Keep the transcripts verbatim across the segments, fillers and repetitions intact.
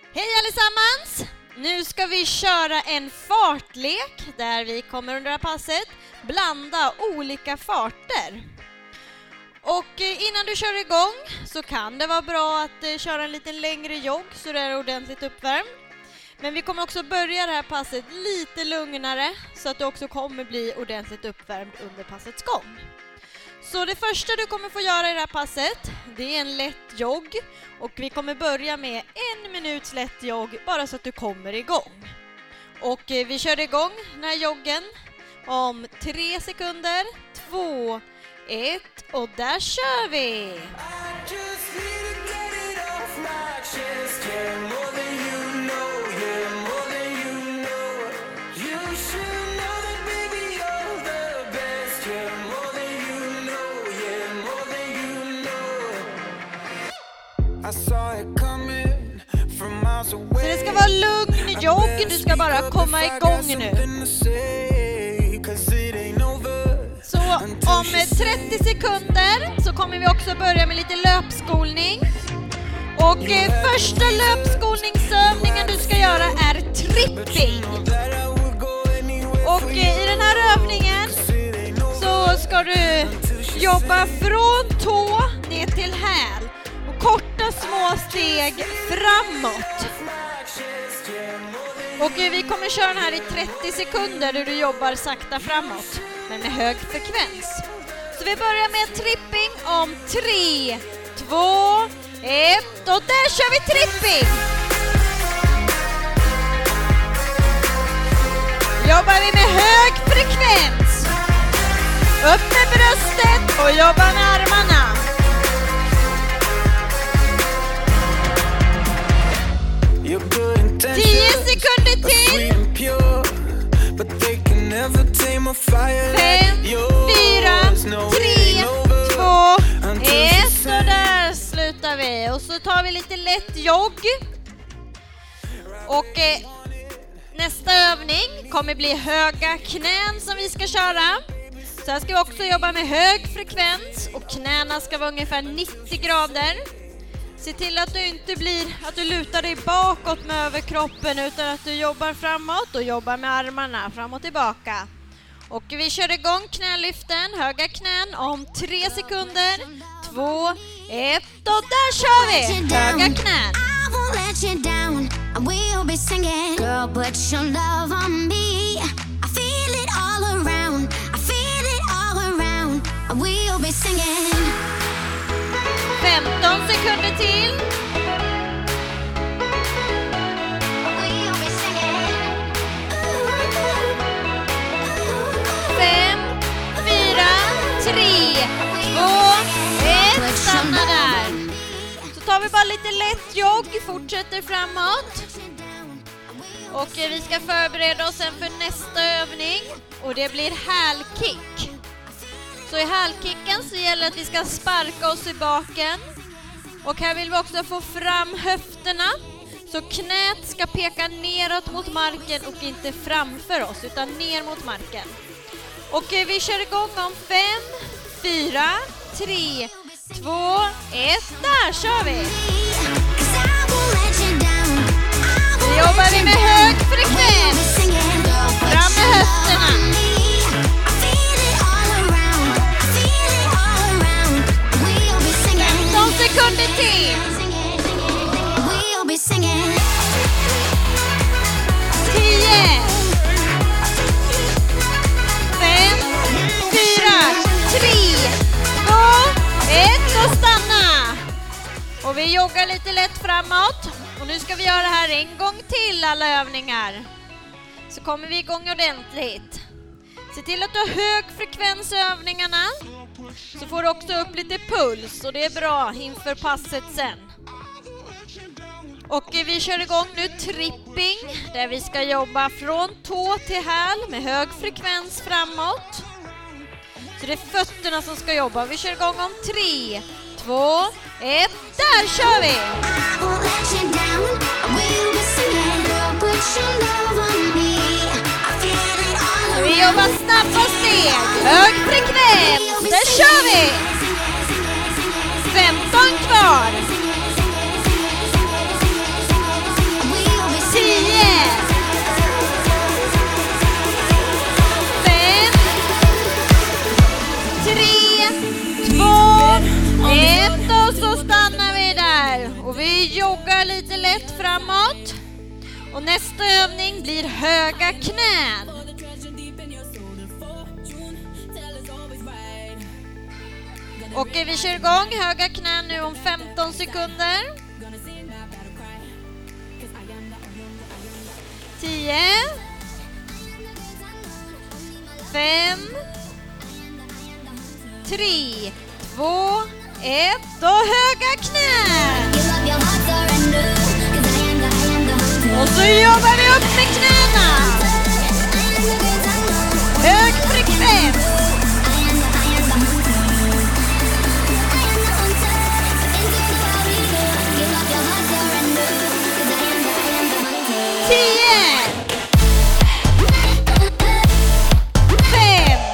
Hej allesammans! Nu ska vi köra en fartlek där vi kommer under det här passet blanda olika farter. Och innan du kör igång så kan det vara bra att köra en lite längre jogg så det är ordentligt uppvärmd. Men vi kommer också börja det här passet lite lugnare så att du också kommer bli ordentligt uppvärmd under passets gång. Så det första du kommer få göra i det här passet, det är en lätt jogg. Och vi kommer börja med en minuts lätt jogg bara så att du kommer igång. Och vi kör igång den här joggen om tre sekunder, två, ett och där kör vi! Så det ska vara lugn jogg, du ska bara komma igång nu. Så om trettio sekunder så kommer vi också börja med lite löpskolning. Och första löpskolningsövningen du ska göra är tripping. Och i den här övningen så ska du jobba från tå ner till häl. Korta små steg framåt. Och vi kommer köra den här i trettio sekunder där du jobbar sakta framåt, men med hög frekvens. Så vi börjar med tripping om tre, två, ett och där kör vi tripping! Jobbar vi med hög frekvens. Upp med bröstet och jobba med armarna. Tio sekunder till. Fem, fyra, tre, två, ett och där slutar vi. Och så tar vi lite lätt jogg. Och eh, nästa övning kommer bli höga knän som vi ska köra. Så här ska vi också jobba med hög frekvens och knäna ska vara ungefär nittio grader. Se till att du inte blir att du lutar dig bakåt med överkroppen utan att du jobbar framåt och jobbar med armarna fram och tillbaka. Och vi kör igång knälyften, höga knän om tre sekunder, två, ett och där kör vi! Höga knän. femton sekunder till. Fem, fyra, tre, två, ett. Stanna där. Så tar vi bara lite lätt jogg, fortsätter framåt. Och vi ska förbereda oss sen för nästa övning. Och det blir hälkick. Så i hälkicken så gäller det att vi ska sparka oss i baken. Och här vill vi också få fram höfterna. Så knät ska peka neråt mot marken och inte framför oss utan ner mot marken. Och vi kör igång om fem, fyra, tre, två, ett. Där kör vi! Nu jobbar vi med hög frekvens. Fram med höfterna. Sekunder till. Tio. Fem, fyra, tre, två, ett och stanna. Och vi joggar lite lätt framåt. Och nu ska vi göra det här en gång till alla övningar. Så kommer vi igång ordentligt. Se till att du har hög frekvens i övningarna. Så får du också upp lite puls och det är bra inför passet sen. Och vi kör igång nu tripping där vi ska jobba från tå till häl med hög frekvens framåt. Så det är fötterna som ska jobba. Vi kör igång om tre, två, ett. Där kör vi! Vi jobbar snabba steg, hög frekvens, där kör vi! femton kvar. Och vi joggar lite lätt framåt. Och nästa övning blir höga knän. Och vi kör igång höga knän nu om femton sekunder. tio. fem. tre. två. ett. Och höga knän. Och så jobbar vi upp med knäna. Hög frekvens. tio. fem.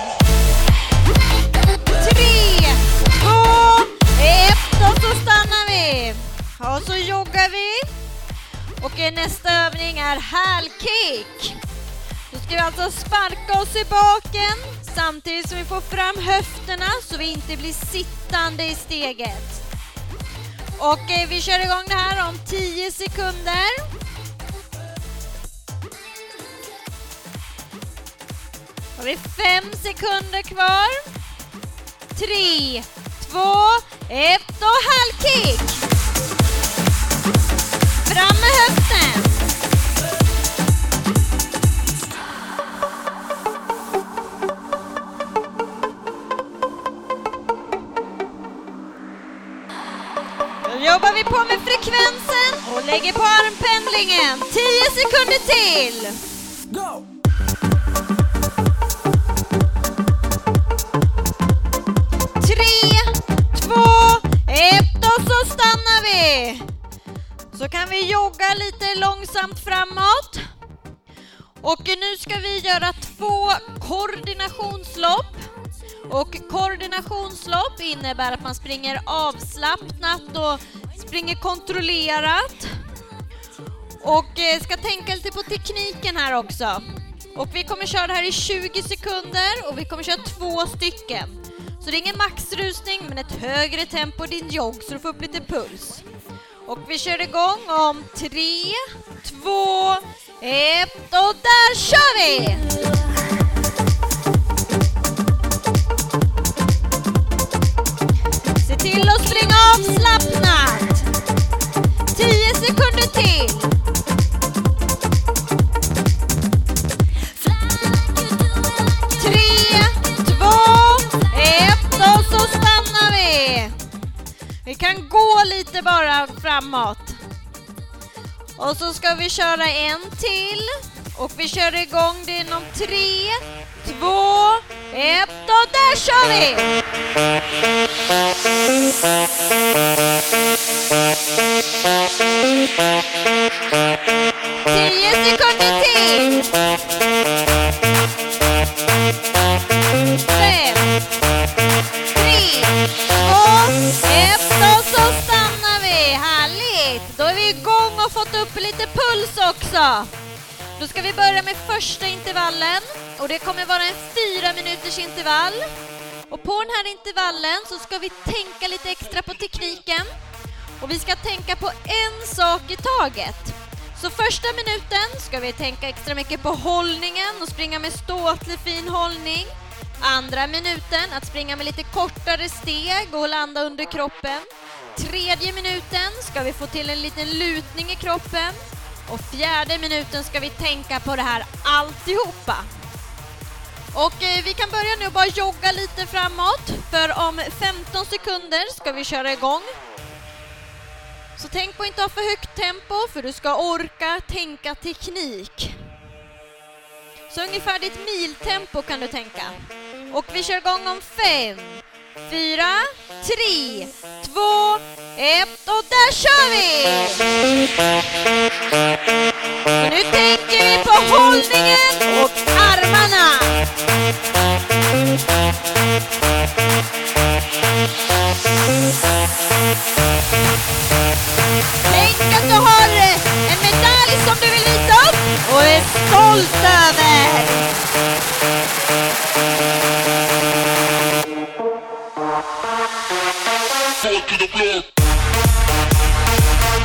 tre. två. ett. Och så stannar vi. Och så joggar vi. Och nästa övning är hälkick. Nu ska vi alltså sparka oss i baken samtidigt som vi får fram höfterna så vi inte blir sittande i steget. Och eh, vi kör igång det här om tio sekunder. Har vi fem sekunder kvar. tre, två, ett och hälkick. Fram med höften. Då jobbar vi på med frekvensen och lägger på armpendlingen. tio sekunder till. Go! tre, två, ett och så stannar vi. Så kan vi jogga lite långsamt framåt. Och nu ska vi göra två koordinationslopp. Och koordinationslopp innebär att man springer avslappnat och springer kontrollerat. Och ska tänka lite på tekniken här också. Och vi kommer köra det här i tjugo sekunder och vi kommer köra två stycken. Så det är ingen maxrusning men ett högre tempo i din jogg så du får upp lite puls. Och vi kör igång om tre, två, ett och där kör vi! Se till att springa avslappnat. tio sekunder till. tre, två, ett och så stannar vi. Vi kan gå lite bara framåt. Och så ska vi köra en till. Och vi kör igång det inom tre, två, ett och där kör vi! tio sekunder till. fem, tre, två, ett och så stannar vi. Härligt! Då är vi igång och fått upp lite puls också. Då ska vi börja med första intervallen och det kommer vara en fyra minuters intervall. Och på den här intervallen så ska vi tänka lite extra på tekniken och vi ska tänka på en sak i taget. Så första minuten ska vi tänka extra mycket på hållningen och springa med ståtlig fin hållning. Andra minuten att springa med lite kortare steg och landa under kroppen. Tredje minuten ska vi få till en liten lutning i kroppen. Och fjärde minuten ska vi tänka på det här alltihopa. Och eh, vi kan börja nu och bara jogga lite framåt. För om femton sekunder ska vi köra igång. Så tänk på att inte ha för högt tempo för du ska orka tänka teknik. Så ungefär ditt miltempo kan du tänka. Och vi kör igång om fem, fyra, tre, två, ett och där kör vi! Så nu tänker vi på hållningen och armarna. Tänk att du har en medalj som du vill visa upp och är stolt över. To the floor.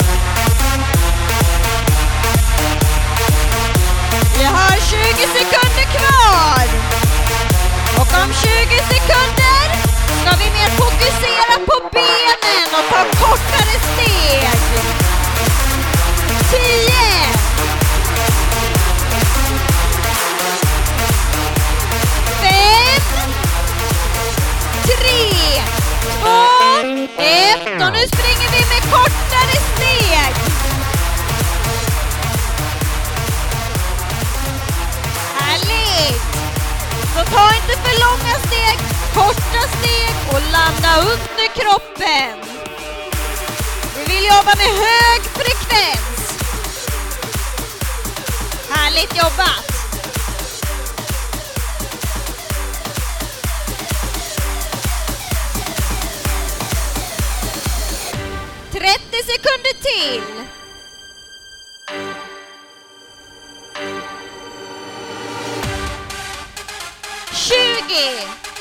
underkroppen. Vi vill jobba med hög frekvens. Härligt jobbat. trettio sekunder till. tjugo.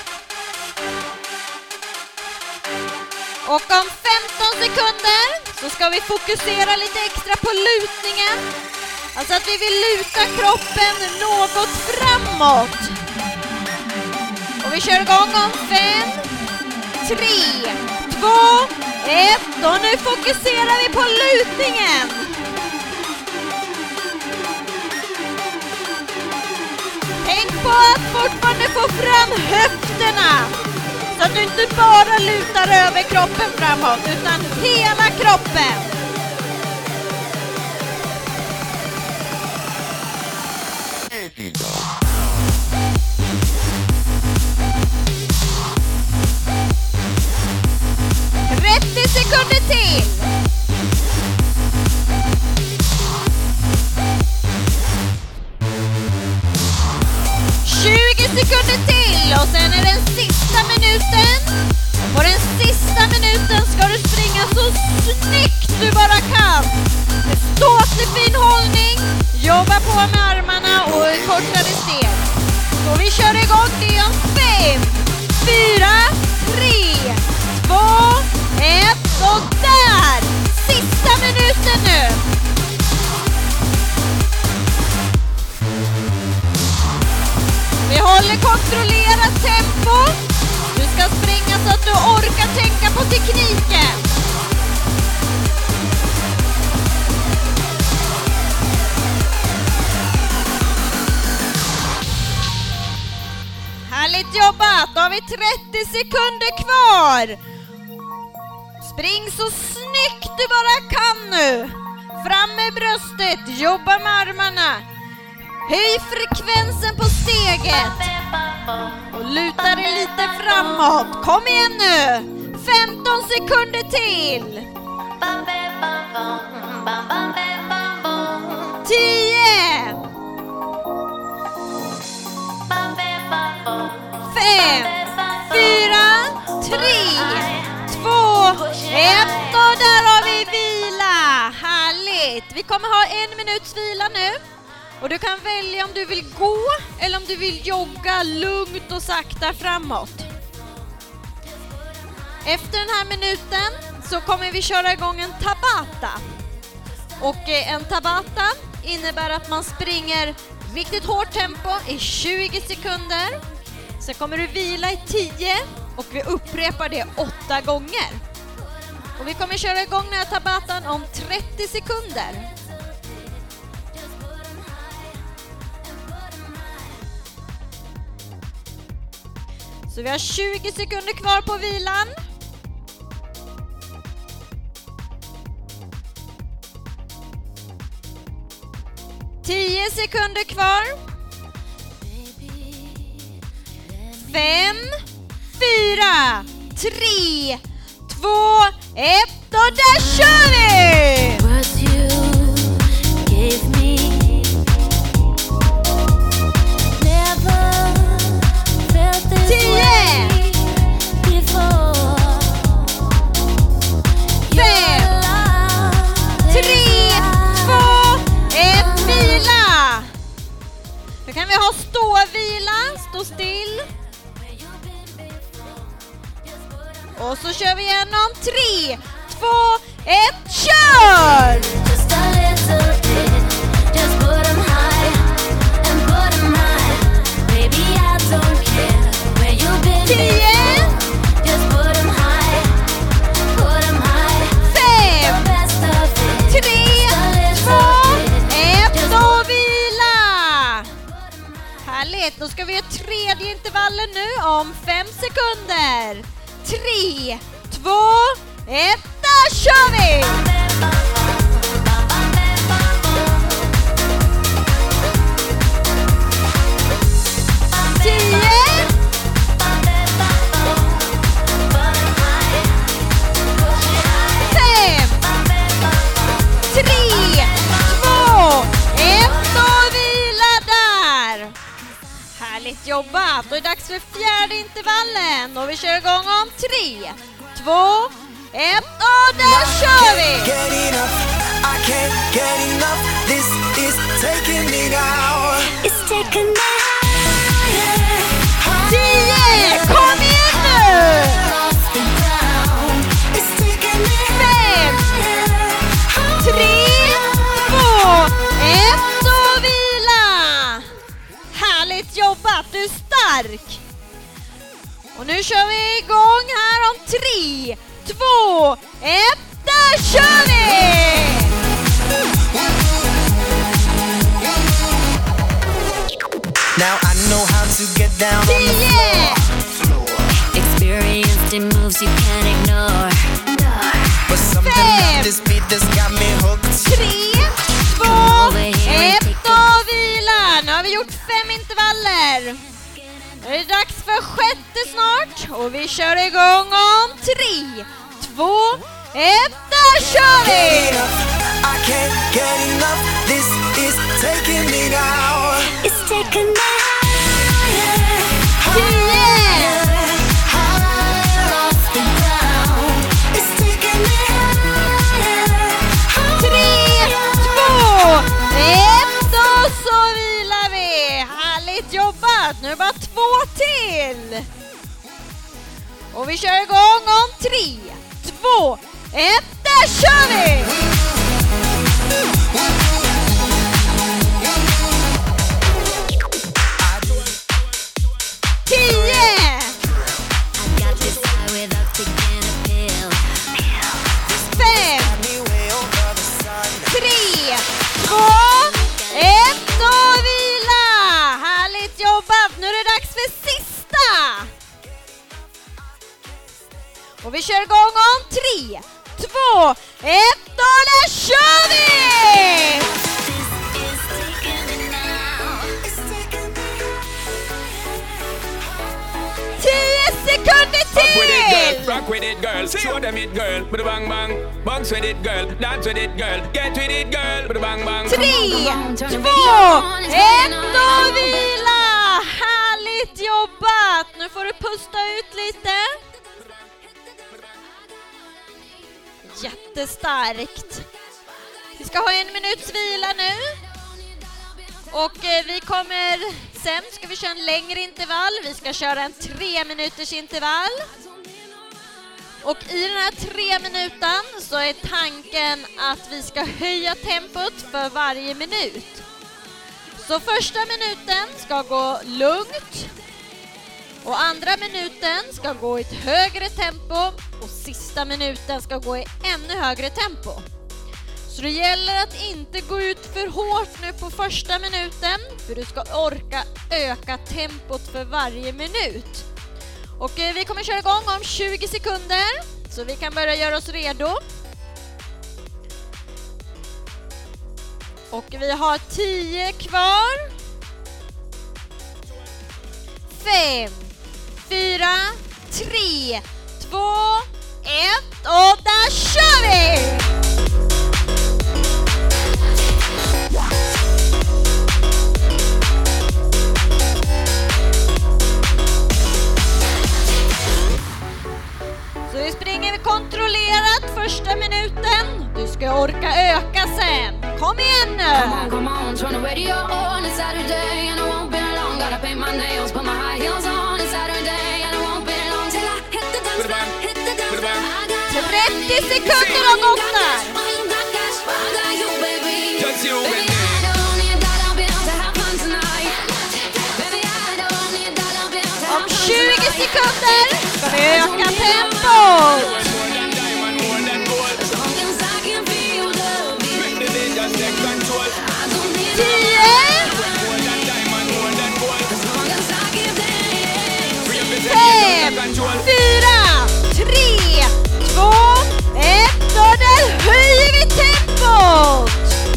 Och om femton sekunder så ska vi fokusera lite extra på lutningen. Alltså att vi vill luta kroppen något framåt. Och vi kör igång om fem, tre, två, ett. Och nu fokuserar vi på lutningen. Tänk på att fortfarande få fram höfterna. Så att du inte bara lutar över kroppen framåt, utan hela kroppen. trettio sekunder till. tjugo sekunder till och sen är den sista minuten. På den sista minuten ska du springa så snyggt du bara kan. Ståtlig fin hållning, jobba på med armarna och kortare steg. Och vi kör igång det om fem, fyra, tre, två, ett och där! Sista minuten nu! Vi håller kontrollerat tempo. Du ska springa så att du orkar tänka på tekniken. Härligt jobbat! Då har vi trettio sekunder kvar. Spring så snyggt du bara kan nu. Fram med bröstet, jobba med armarna. Höj frekvensen på steget. Och luta dig lite framåt. Kom igen nu. femton sekunder till. tio. fem. fyra. tre. två. ett. Och där har vi vila. Härligt. Vi kommer ha en minuts vila nu. Och du kan välja om du vill gå eller om du vill jogga lugnt och sakta framåt. Efter den här minuten så kommer vi köra igång en tabata. Och en tabata innebär att man springer riktigt hårt tempo i tjugo sekunder. Sen kommer du vila i tio och vi upprepar det åtta gånger. Och vi kommer köra igång den här tabatan om trettio sekunder. Så vi har tjugo sekunder kvar på vilan. tio sekunder kvar. fem, fyra, tre, två, ett och där kör vi! Då kan vi ha ståvila, stå still. Och så kör vi igen om tre, två, ett, kör! tio. Då ska vi göra tredje intervallen nu om fem sekunder. tre, två, ett, där kör vi! tio. Härligt jobbat! Och det är dags för fjärde intervallen och vi kör igång om tre, två, ett och där kör vi! tio! Kom igen nu! fem, tre, två, ett och vila! Härligt jobbat, du är stark! Och nu kör vi igång här om tre, två, ett, där kör vi! Now I know how to get down on the floor. Experienced in moves you can't ignore. But something about this beat that's got me hooked. tre, två, ett och vila! Nu har vi gjort fem intervaller. Nu är det dags för sjätte snart och vi kör igång om tre, två, ett, där kör vi! I can't get enough. This is taking me now. It's taking me higher. tio! Off the ground. It's taking me higher. tre, två, ett och så vilar vi! Härligt jobbat! Nu är det bara två till! Och vi kör igång om tre, två, ett, där kör vi! tio! fem, tre, två, ett och vila! Härligt jobbat! Nu är det dags för sista! Och vi kör igång om tre, två, ett och där kör vi! tio sekunder till! Rock with it, girl. Show them it, girl. With a bang bang. Bounce with it, girl. Dance with it, girl. Get with it, girl. With a bang bang. tre, två, ett och vila! Härligt jobbat! Nu får du pusta ut lite. Jättestarkt. Vi ska ha en minuts vila nu. Och eh, vi kommer, sen ska vi köra en längre intervall. Vi ska köra en tre minuters intervall. Och i den här tre minuten så är tanken att vi ska höja tempot för varje minut. Så första minuten ska gå lugnt. Och andra minuten ska gå i ett högre tempo. Och sista minuten ska gå i ännu högre tempo. Så det gäller att inte gå ut för hårt nu på första minuten. För du ska orka öka tempot för varje minut. Och eh, vi kommer köra igång om tjugo sekunder. Så vi kan börja göra oss redo. Och vi har tio kvar. Fem, fyra, tre, två, ett och där kör vi! Så vi springer kontrollerat första minuten. Du ska orka öka sen. Kom igen nu! Come on, come on, turn the radio on. It's Saturday and I won't be long. Gotta paint my nails, put my high heels on. It's Saturday and I won't be long till I hit the dance floor, hit the dance floor. I got trettio sekunder har gått där. I got cash, I got you, baby. Just you, Baby, baby. I don't need a dollar bill to have fun tonight. Baby, I don't need a dollar bill to Om have fun tjugo tonight. sekunder ska vi öka tempot. More than diamond, more than gold. As long as I can feel the beat. Make the day just take control. I don't need tio, More than diamond, more than gold. as long as I give dance. Free up the day, fem, just take control. fyra, tre, två, ett och där höjer vi tempot.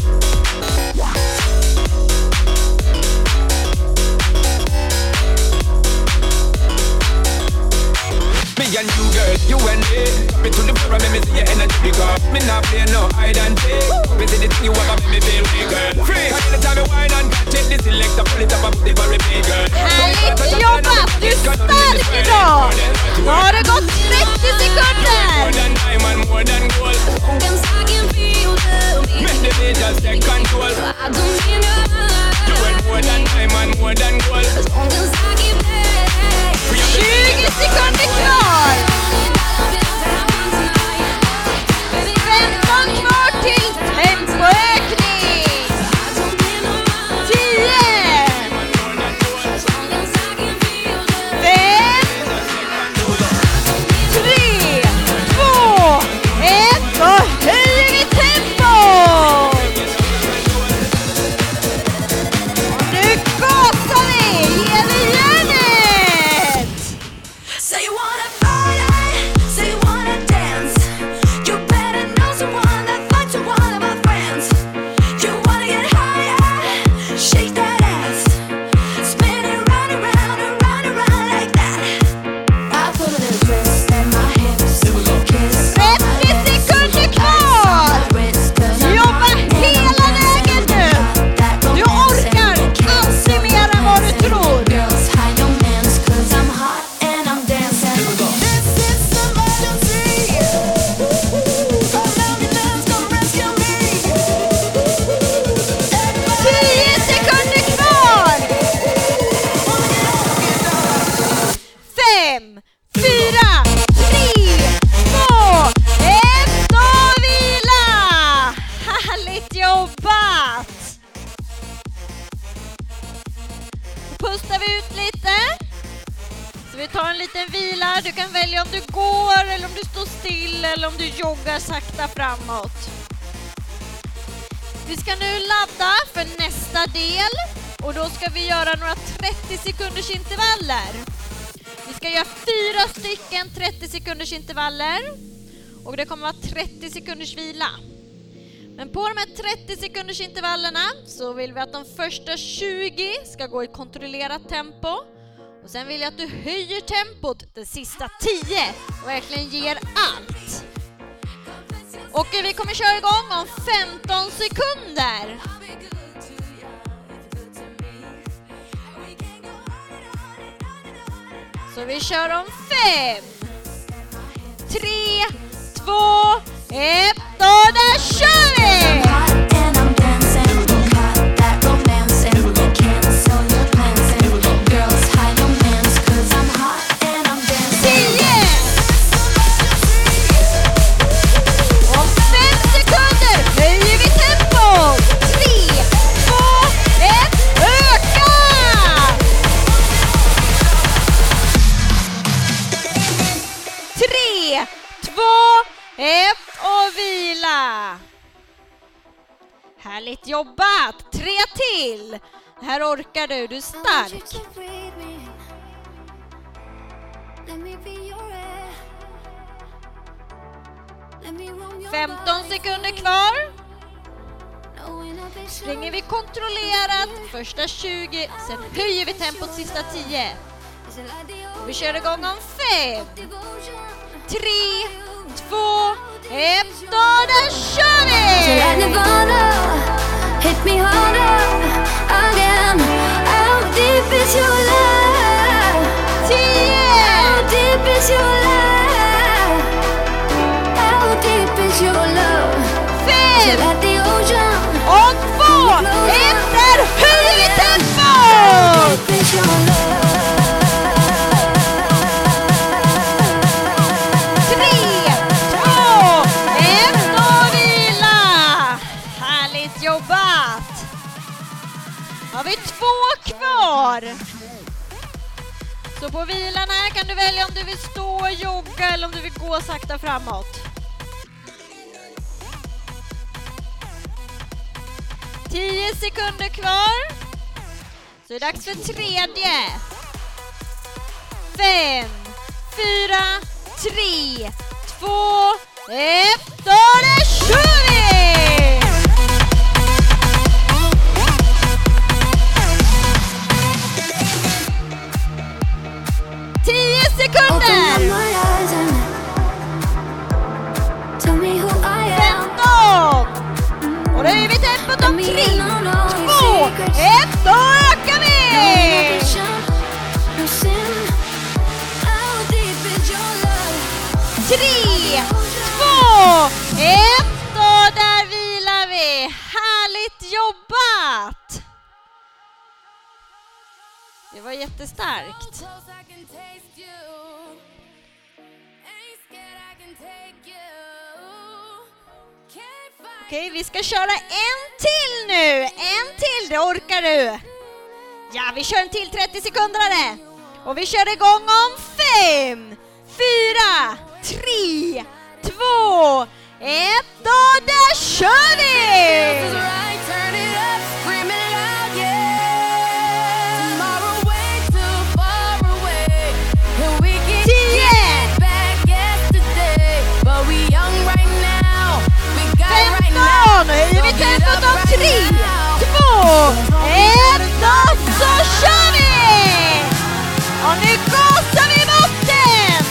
Me and you, girl, you and me. Me to the floor and make me see your energy, because me not play no hide and seek. Me see the thing you ever make me feel free, girl. Free. Every time you whine and catch it, this selector pull it up and put it for repeat, girl. Härligt riktigt bra! Nu har det gått trettio sekunder! tjugo sekunder kvar! femton kvar till tempoökning! tio! fem! tre! två! ett! Och höjer vi tempo! Och nu gasar vi! Ger vi järnet! So you wanna party, so you wanna dance. You better know someone that finds you one of my friends. You wanna get higher, shake that ass. Spin it round and round and round and round like that. I put a little twist in my hips. Kiss trettio sekunder kvar! Jobba hela vägen nu! Du orkar alltid mer än vad du tror! girls, hide your mans, 'cause I'm hot and I'm dancing. This is emergency. All ambulance come rescue me. tio sekunder kvar! fem, fyra, tre, två, ett och vila! Härligt jobbat! Då pustar vi ut lite. Så vi tar en liten vila. Du kan välja om du går eller om du står still eller om du joggar sakta framåt. Vi ska nu ladda för nästa del och då ska vi göra några trettio sekunders intervaller. Vi ska göra fyra stycken trettio sekunders intervaller och det kommer vara trettio sekunders vila. Men på de här trettio sekunders intervallerna så vill vi att de första tjugo ska gå i kontrollerat tempo. Och sen vill jag att du höjer tempot de sista tio och verkligen ger allt. Och vi kommer köra igång om femton sekunder. Så vi kör om fem, tre, två, ett och där kör vi! Hot and I'm dancing. Got that romance and cancel your plans and girls, hide your mans, 'cause I'm hot and I'm dancing. tio! Om fem sekunder höjer vi tempo! tre, två, ett, öka! tre, två, ett och vila! Härligt jobbat! Tre till! Här orkar du, du är stark. femton sekunder kvar. Springer vi kontrollerat första tjugo, sen höjer vi tempot sista tio. Vi kör igång om fem, tre, två, ett och där kör vi! Hit me harder again. How deep is your love? tio, How deep is your love? How deep is your love? fem At the ocean. och två, ett, där höjer vi tempo! Deep is your love? tre, två, ett och vila! Härligt jobbat! Har vi två kvar. Så på vilan här kan du välja om du vill stå och jogga eller om du vill gå sakta framåt. tio sekunder kvar. Så är det dags för tredje. Fem, fyra, tre, två, ett och det kör vi! tio sekunder! femton! Och då är vi tempot om tre, två, ett, då ökar vi! tre, två, ett och där vilar vi. Härligt jobbat! Det var jättestarkt. Okej, vi ska köra en till nu. En till, det orkar du. Ja, vi kör en till trettio sekunder. Och vi kör igång om fem, fyra, tre, två, ett och där kör vi! femton, nu höjer vi tempot om tre, två, ett och så kör vi! Och nu gasar vi mot den!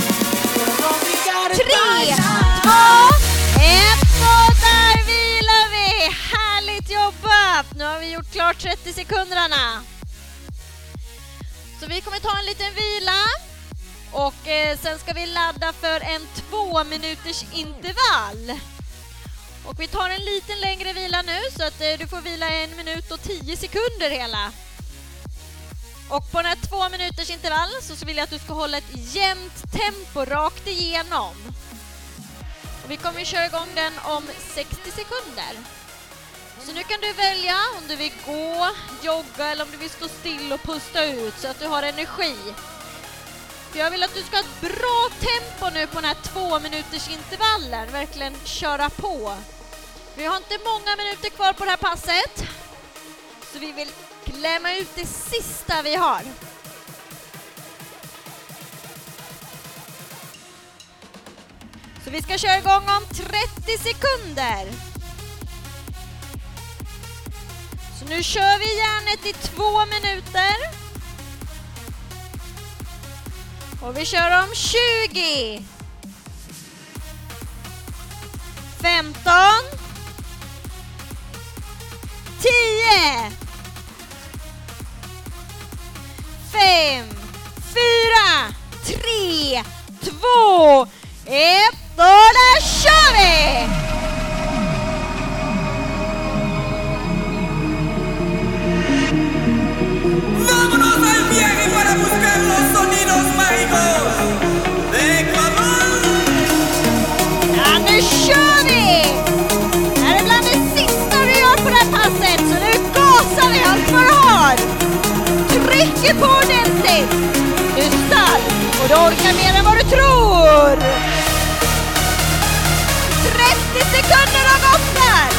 tre, två, ett och där vilar vi! Härligt jobbat! Nu har vi gjort klart trettio sekunderna. Så vi kommer ta en liten vila. Och eh, sen ska vi ladda för en två minuters intervall. Och vi tar en liten längre vila nu så att eh, du får vila en minut och tio sekunder hela. Och på den här två minuters intervall så vill jag att du ska hålla ett jämnt tempo rakt igenom. Och vi kommer att köra igång den om sextio sekunder. Så nu kan du välja om du vill gå, jogga eller om du vill stå still och pusta ut så att du har energi. För jag vill att du ska ha ett bra tempo nu på den här två minuters intervallen. Verkligen köra på. Vi har inte många minuter kvar på det här passet. Så vi vill klämma ut det sista vi har. Så vi ska köra igång om trettio sekunder. Så nu kör vi järnet i två minuter. Och vi kör om tjugo. femton. tio. fem. fyra. tre. två. ett. Och där kör vi! Vámonos al viaje para buscar los sonidos mágicos de Ecuador. Ja, nu kör vi! Det här är bland det sista vi gör på det här passet, så nu gasar vi allt vad du har. Trycker på ordentligt. Du är stark och du orkar mer än vad du tror. trettio sekunder har gått där.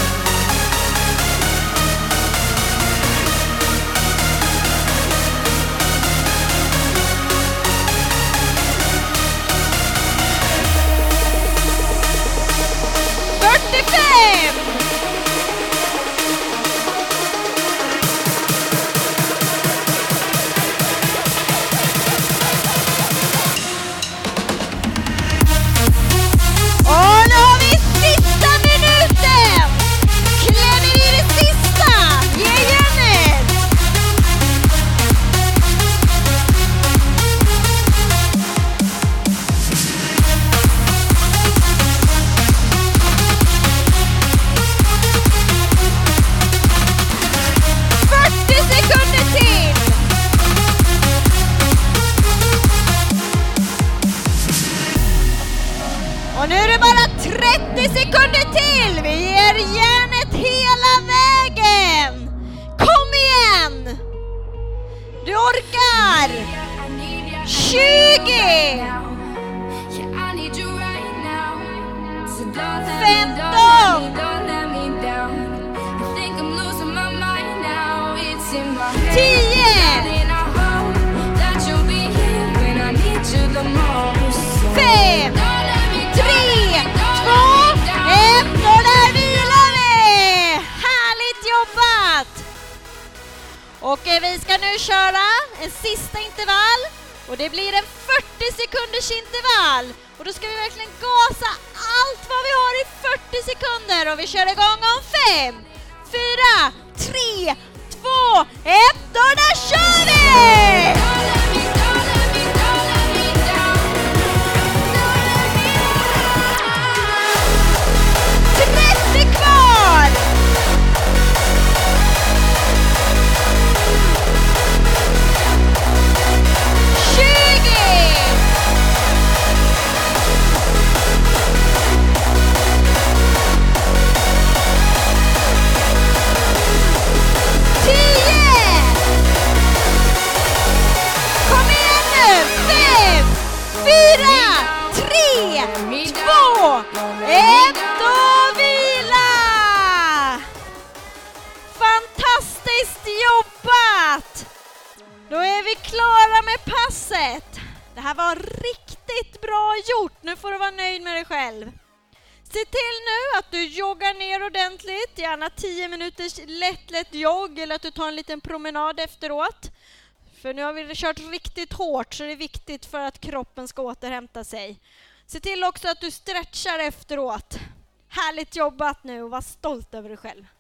fyrtiofem! Och nu har vi sista minuten! Klämmer vi det sista! Ge järnet! fyrtio sekunder till! Och nu är det bara trettio sekunder till! Vi ger järnet hela vägen! Kom igen! Du orkar! tjugo! femton! tio! fem! tre! två! ett! Och där vilar vi! Härligt jobbat! Och eh, vi ska nu köra en sista intervall. Och det blir en fyrtio sekunders intervall. Och då ska vi verkligen gasa allt vad vi har i fyrtio sekunder. Och vi kör igång om fem, fyra, tre, två, ett och där kör vi! klara med passet. Det här var riktigt bra gjort. Nu får du vara nöjd med dig själv. Se till nu att du joggar ner ordentligt. Gärna tio minuters lätt, lätt jogg eller att du tar en liten promenad efteråt. För nu har vi kört riktigt hårt så det är viktigt för att kroppen ska återhämta sig. Se till också att du stretchar efteråt. Härligt jobbat nu och var stolt över dig själv.